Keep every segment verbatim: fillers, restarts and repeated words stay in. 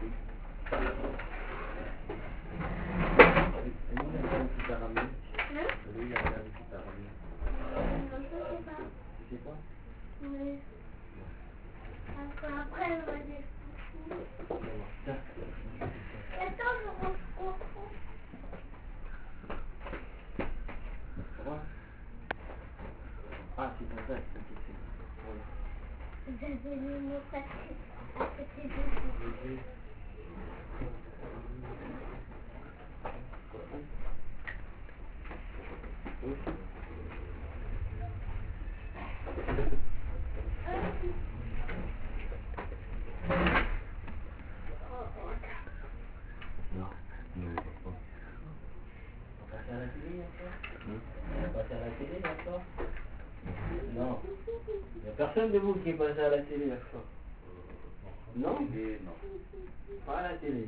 Après, elle va dire. Attends, je reprends. Ah, c'est comme ça, c'est comme ça. Vous avez mis mon sac à côté de vous. Non, non, pas. On passe à la télé encore? On passe à la télé encore? Non. Il n'y a personne de vous qui est passé à la télé encore? Non? Non. Pas à la télé.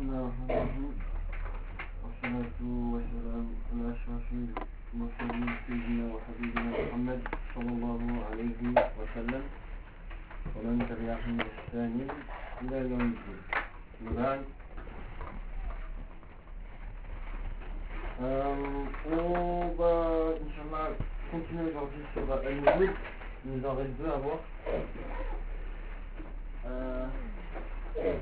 الله الرحمن الرحيم والصلاة والسلام على أشرف المرسلين سيدنا وحبيبنا محمد صلى الله عليه وسلم ومن تبعهم بإحسان إلى يوم الدين. وبعد Euh, on va, Inch'Allah, continuer aujourd'hui sur Al-Mouloud. Il nous en reste deux à voir. Euh, euh,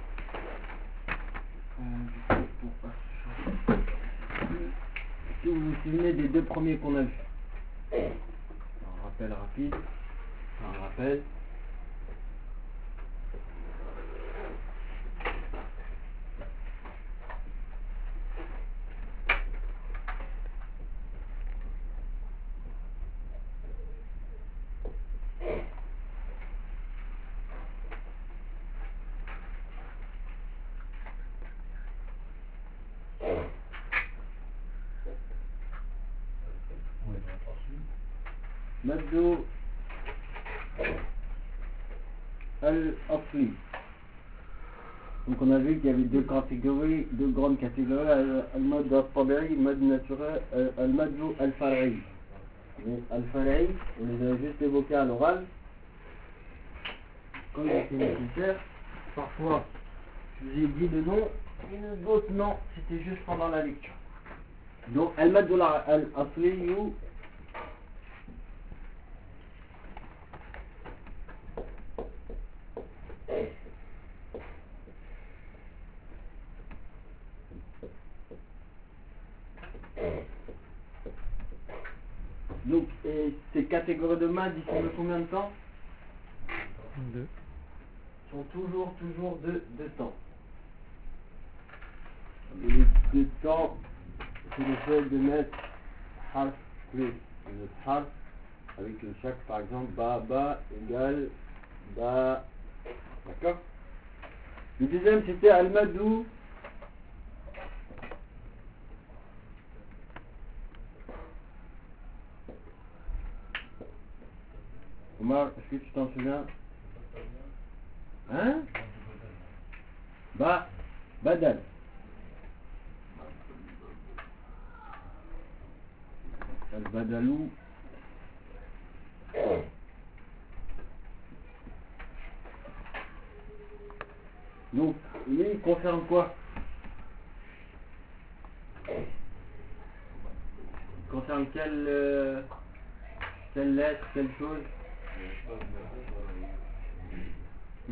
du coup, pour pas si vous vous souvenez des deux premiers qu'on a vus. Un rappel rapide. Un rappel. Maddo al-Asli. Donc on a vu qu'il y avait deux catégories, deux grandes catégories, al-Mad al-Tabi'i, al-Mad naturel, al-Mad al-Far'i. Al-Far'i, on les a juste évoqués à l'oral. Quand il était nécessaire, parfois je vous ai dit le nom, et d'autres non, c'était juste pendant la lecture. Donc al-Mad al-Asli ou donc, et ces catégories de maths, ils sont de combien de temps? Deux. Ils sont toujours, toujours de deux temps. Et les deux temps, c'est le fait de mettre harf plus une autre harf, avec le chaque, par exemple, ba, ba égale ba. D'accord? Le deuxième, c'était al-madou. Omar, est-ce que tu t'en souviens? Hein? Ba, badal. Al-badalou. Donc, lui, il concerne quoi? Il concerne quelle, euh, quelle lettre, quelle chose? Hmm?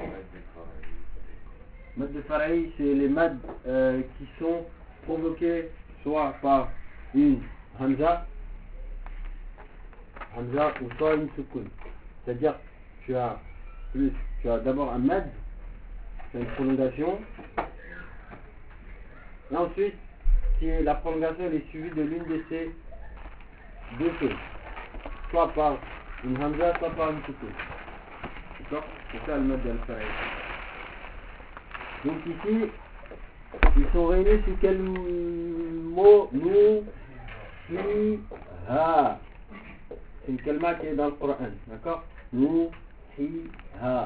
Mad de Faraï, c'est les mads euh, qui sont provoqués soit par une Hamza, Hamza ou soit une Sukun. C'est-à-dire, tu as plus, tu as d'abord un mad, tu as une prolongation, et ensuite, si la prolongation elle est suivie de l'une de ces deux choses, soit par une Hamza, soit par une Sukun. D'accord? C'est ça le mad al-Faraï. Donc ici, ils sont réunis sous quel mot? Nou, hi, ha. C'est une kalma qui est dans le Coran. D'accord? Nou, hi, ha.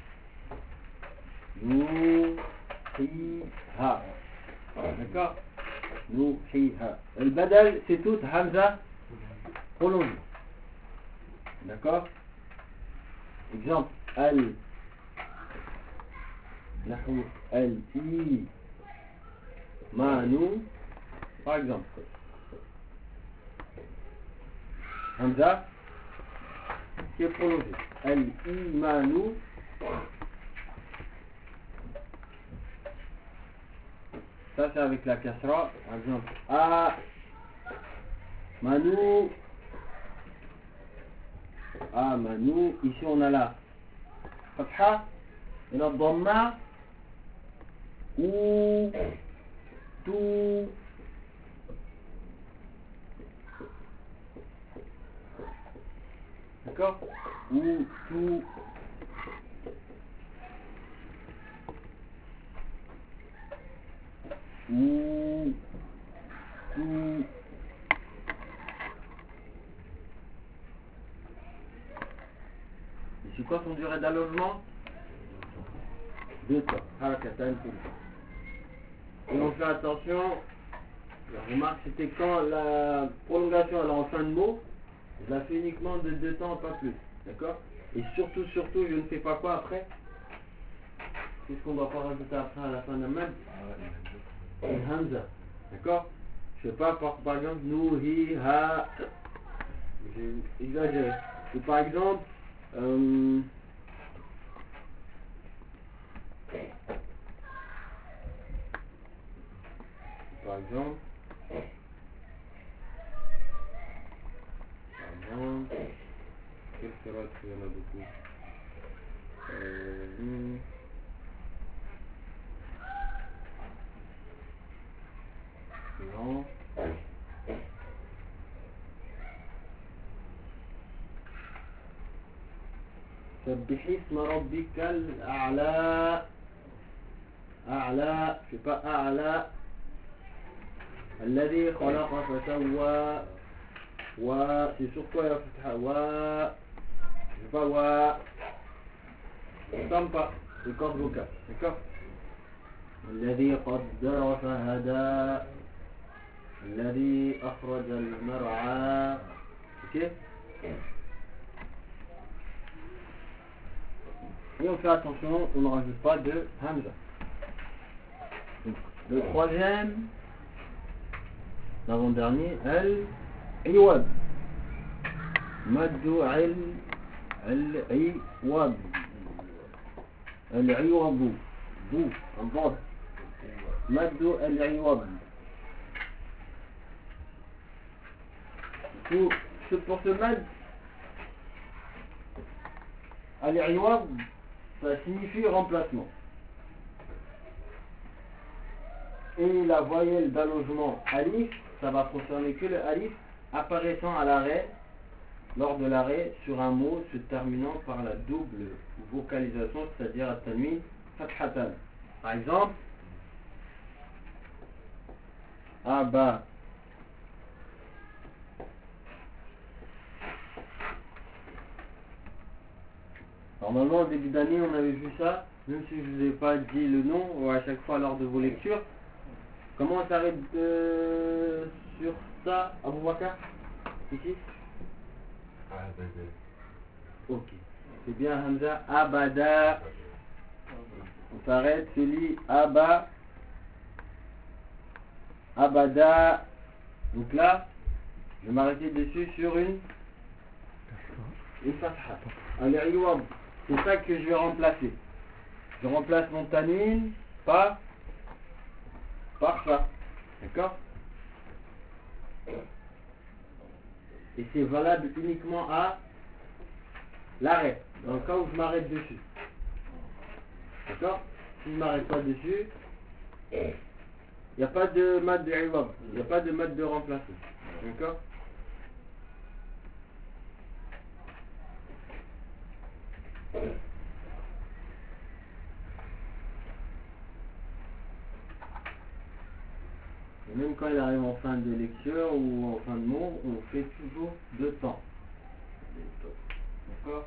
Nou, hi, ha. D'accord? Nou, hi, ha. Le badal, c'est tout Hamza prolongé. D'accord? Exemple, al. Nahou al-i manu, par exemple. Hamza qui est prolongé. Al-i-manu. Ça c'est avec la kasra. Par exemple, a manu. A manu. Ici on a la fatha et la dhamma. Ou tout. D'accord? Ou tout. Ou tout. Et c'est quoi son durée d'allongement? Deux temps. Harakatan. Et on fait attention, la remarque c'était quand la prolongation elle est en fin de mot, je la fais uniquement de deux temps, pas plus. D'accord? Et surtout, surtout, je ne fais pas quoi après? Qu'est-ce qu'on doit pas rajouter après à la fin d'un mad? Une hamza. D'accord? Je sais pas, par, par exemple, nous, hi, ha. J'ai exagéré. Ou par exemple, euh, par exemple, par exemple, quel sera qu'il y en a beaucoup? Euh, hmm. Non. سبح اسم ربك الأعلى. أعلى. Je sais pas أعلى. الذي خلق فسوى. و c'est sur quoi la fatha? و je sais pas و. On tombe pas. Le corps vocal. D'accord? الذي قدر فهدى. الذي أخرج المرعى. Ok? Et on fait attention, on ne rajoute pas de hamza. Donc, le troisième, l'avant-dernier, al-iwad. Maddu al-iwad. Al-iwadu. Dou, en bord. Maddu al-iwad. Pour, pour ce mad, al-iwad, ça signifie remplacement. Et la voyelle d'allongement alif, ça va concerner que le alif apparaissant à l'arrêt, lors de l'arrêt sur un mot se terminant par la double vocalisation, c'est-à-dire at-tanwin fathatan. Par exemple, aba. Normalement, au début d'année, on avait vu ça, même si je ne vous ai pas dit le nom, ou à chaque fois lors de vos lectures. Comment on s'arrête euh, sur ça, Abou Bakar? Ici? Abada. Ok. C'est bien Hamza. Abada. On s'arrête, c'est lui. Aba. Abada. Donc là, je vais m'arrêter dessus sur une une fatha. Al-iwad. C'est ça que je vais remplacer. Je remplace mon tanwin par par ça. D'accord? Et c'est valable uniquement à l'arrêt. Dans le cas où je m'arrête dessus. D'accord? Si je ne m'arrête pas dessus, il n'y a pas de mad de iwad. Il n'y a pas de mad de remplacement. D'accord? Et même quand il arrive en fin de lecture ou en fin de mot, on fait toujours deux temps. D'accord?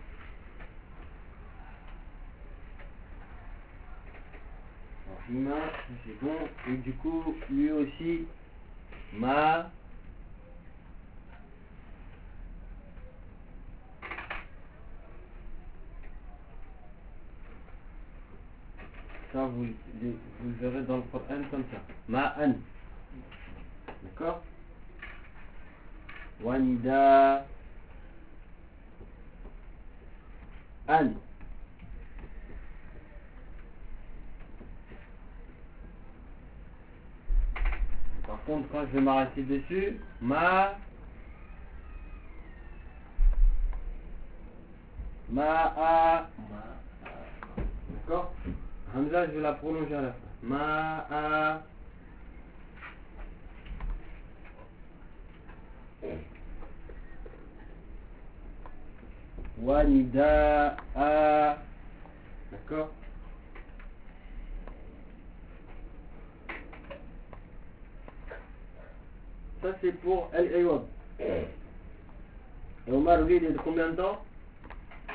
Alors, Hima, c'est bon. Et du coup, lui aussi, ma. Ça, vous, vous le verrez dans le Coran comme ça. Ma'an. D'accord? Wanida. An. Par contre, quand je vais m'arrêter dessus, ma. Ma'a. D'accord? Hamza, je vais la prolonger à la fin. Ma'a. Wanida'a. D'accord? Ça c'est pour Al-Iwad. Et Omar, lui, il est de combien de temps?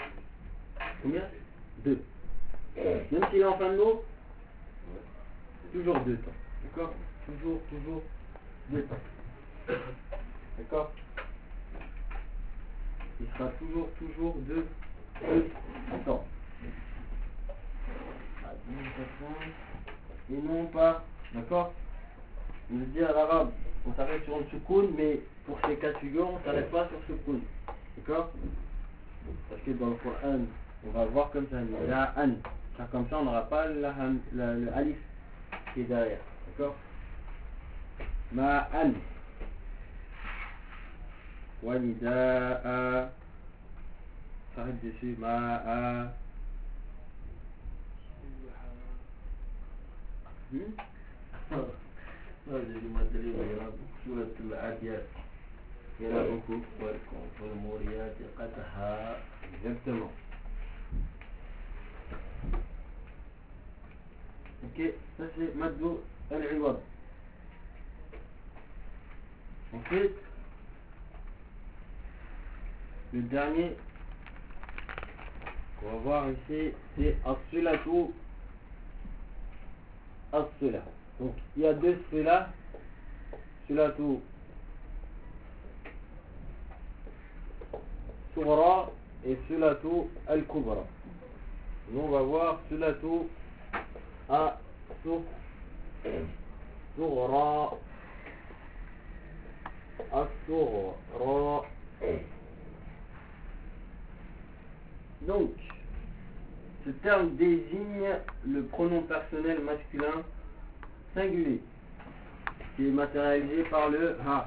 Combien? Deux. Même s'il est en fin de mot? toujours deux temps. D'accord? Toujours, toujours deux temps. D'accord? Il sera toujours, toujours deux, deux temps. Et non pas, d'accord? On veut dire à l'arabe, on s'arrête sur un soukoun, mais pour ces cas de figure, on ne s'arrête pas sur soukoun. D'accord? Parce que dans le Coran, on va voir comme ça, la an. Car comme ça, on n'aura pas la, la, le alif qui est derrière. D'accord? Ma an. Walida'a. S'arrête dessus. Ma'a. Hmm? Non, j'ai dit Madrid, il y en a beaucoup sur le Adiyat. Il y en a beaucoup. Walmuriyat, Qataha. Exactement. Ok, ça c'est Madou al-Iwad. Ensuite, le dernier qu'on va voir ici, c'est As-Sulatu As-Sula. Donc, il y a deux Sula. Sulatu Sughra et Sulatu Al-Kubra. Nous, on va voir Sulatu As-Sughra. As-Sughra. Donc, ce terme désigne le pronom personnel masculin singulier qui est matérialisé par le ha.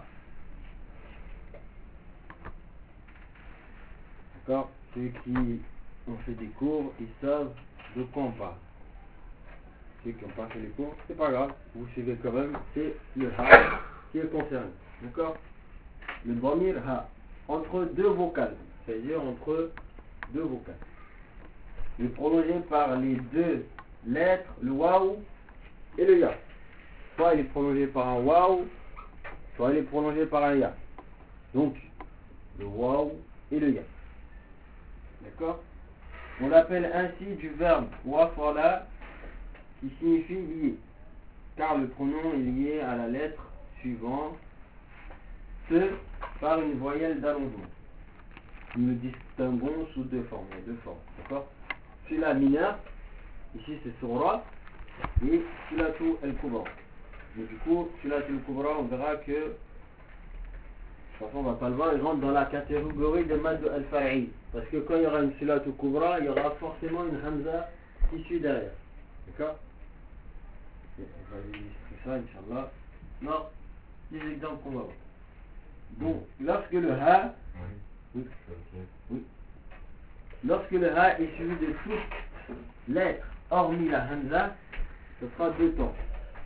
D'accord? Ceux qui ont fait des cours, ils savent de quoi on parle. Ceux qui n'ont pas fait les cours, c'est pas grave, vous suivez quand même, c'est le ha qui est concerné. D'accord? Le dhamir ha, entre deux vocales, c'est-à-dire entre deux vocales. Il est prolongé par les deux lettres, le waouh et le ya. Soit il est prolongé par un waouh, soit il est prolongé par un ya. Donc, le waouh et le ya. D'accord? On l'appelle ainsi du verbe wafala qui signifie lié, car le pronom est lié à la lettre suivante, ce par une voyelle d'allongement. Nous le distinguons sous deux formes. Il y a deux formes. D'accord? Sula mineur, ici c'est Surah, et Sulatu al-Kubra. Mais du coup, Sulatu al-Kubra, on verra que, de toute façon on va pas le voir, il rentre dans la catégorie de Mad al-Far'i. Parce que quand il y aura une Sulatu al-Kubra, il y aura forcément une Hamza qui suit derrière. D'accord? On va illustrer ça, Inch'Allah. Non, les exemples qu'on va voir. Donc, lorsque le Ha, oui, oui. Lorsque le Ha est suivi de toutes lettres, hormis la Hamza, ce sera deux temps.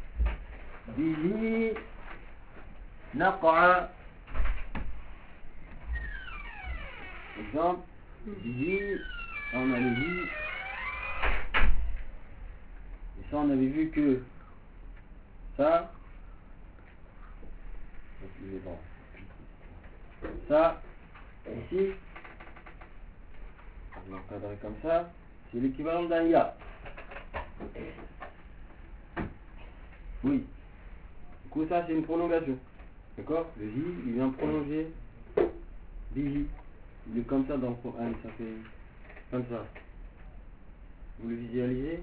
Bihi Naqa. Exemple, Bihi, on avait vu, et ça on avait vu que ça, ça, ici, on va l'encadrer comme ça, c'est l'équivalent d'un ya. Oui. Du coup, ça c'est une prolongation. D'accord? Le hi, il vient prolonger bihi. Il est comme ça dans le Coran, ça fait comme ça. Vous le visualisez?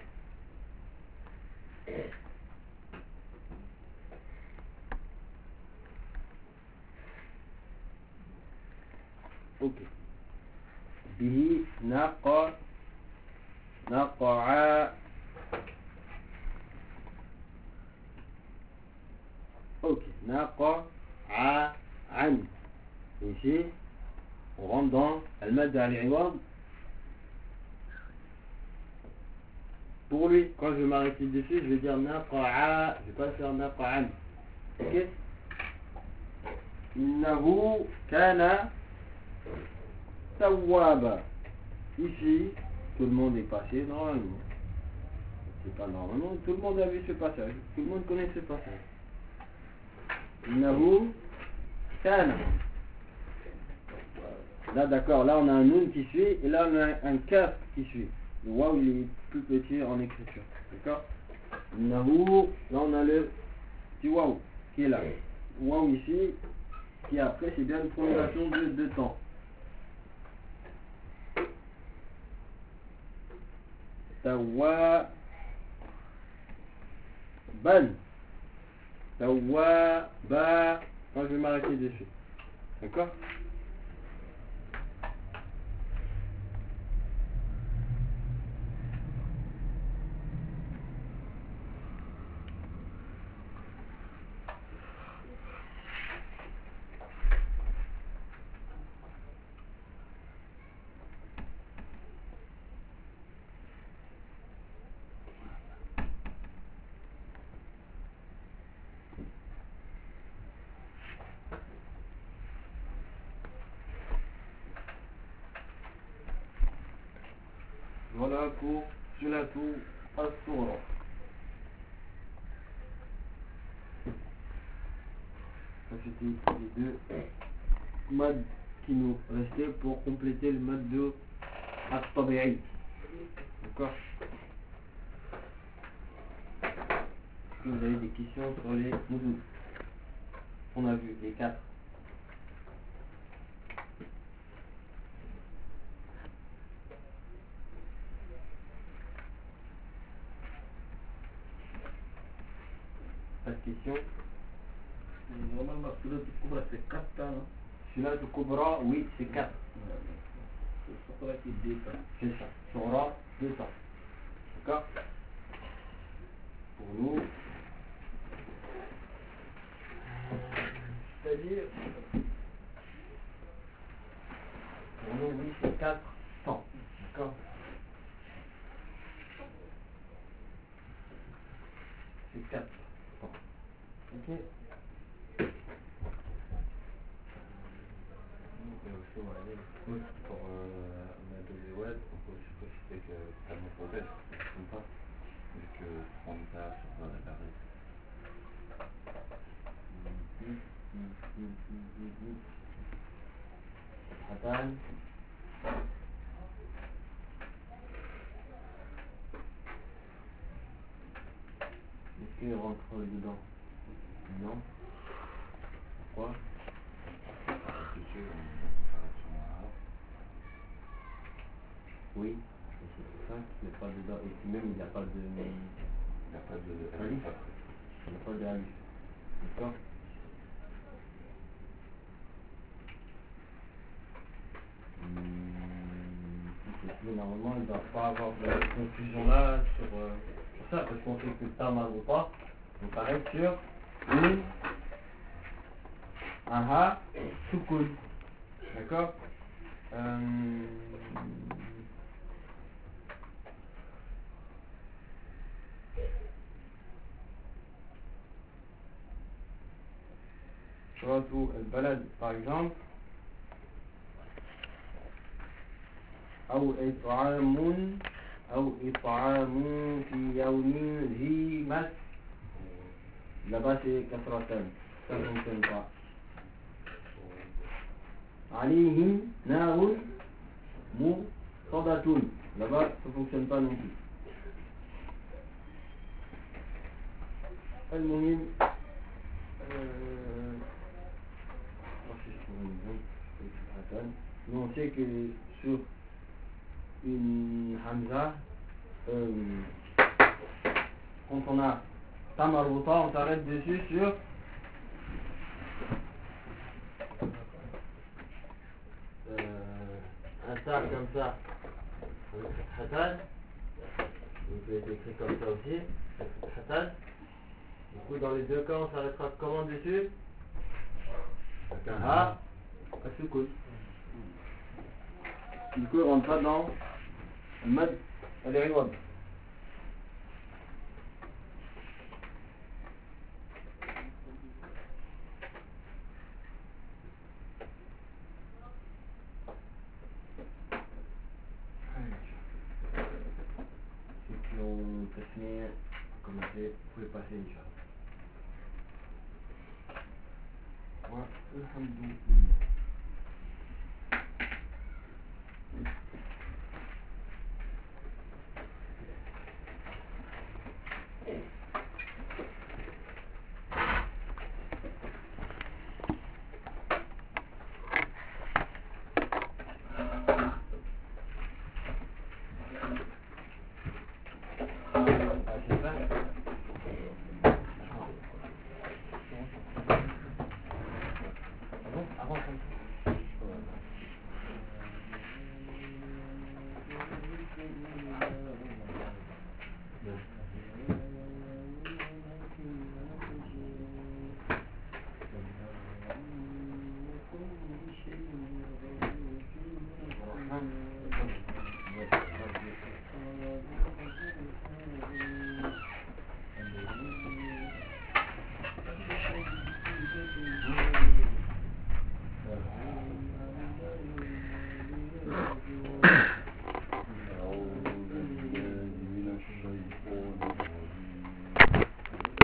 Ok. Bihi naqa naqa'a. Ok. Naqa'a an. Ici, on rentre dans al-mad al-iwad. Pour lui, quand je vais m'arrêter dessus, je vais dire naqa'a. Je vais pas faire naqa'an. Ok? Innahu kana tawwaba. Ici, tout le monde est passé normalement. C'est pas normalement, tout le monde a vu ce passage. Tout le monde connaît ce passage. Innahu kana. Là, d'accord, là on a un nun qui suit, et là on a un kaf qui suit. Le waouh il est plus petit en écriture. D'accord? Nahu, là on a le petit waouh qui est là. Waouh ici, qui après c'est bien une prolongation de deux temps. Tawa ban. Tawa ba. Quand je vais m'arrêter dessus. D'accord? Voilà pour Sulatu As-Sura. Ça c'était les deux mads qui nous restaient pour compléter le mad de At-Tabi'i. D'accord? Est-ce que vous avez des questions sur les moudous? On a vu les quatre. Pas de questions? Normalement, celui qui couvre c'est quatre ans. Celui-là, le Kubra, oui, c'est quatre. C'est ça qui dit ça. C'est ça. Sura, deux temps. D'accord? Pour nous, c'est-à-dire, pour nous, oui, c'est quatre temps. D'accord? C'est quatre temps. Ok? Oui, pour euh, Madou Web, on peut supposer que ça me protège, je ne pas, vu que on tâche sur la règle. Hatan. Est-ce qu'il rentre dedans? Non. Pourquoi? Dessus, on s'arrête sur un arbre. Oui, et c'est pour ça qu'il n'y a pas dedans. Et puis même il n'y a pas de... Il n'y a pas de alif. après. Il n'y a pas de alif. D'accord? Mais normalement, il ne doit pas avoir de confusion là sur, euh, sur ça, parce qu'on fait que le tam ou pas. On s'arrête sur une, un ha, sukun. D'accord? euh, Suratu al-Balad, par exemple. أو إطعام أو إطعام في يوم ذي مس. Là-bas c'est kasratan, ça ne fonctionne pas. عليهم نار مؤصدة, là-bas ça ne fonctionne pas non plus. المهم euh, nous on sait que sur une hamza, euh, quand on a tamarbuta, on s'arrête dessus sur euh, un tas comme ça, avec hatan, il peut être écrit comme ça aussi, avec hatan. Du coup, dans les deux cas, on s'arrêtera comment dessus? Avec un ha, un sukun. Du coup, on rentre pas dans le mad al-iwad. Ceux qui ont testé, commencé, vous pouvez passer, Inch'Allah. Wa alhamdulillah. c'est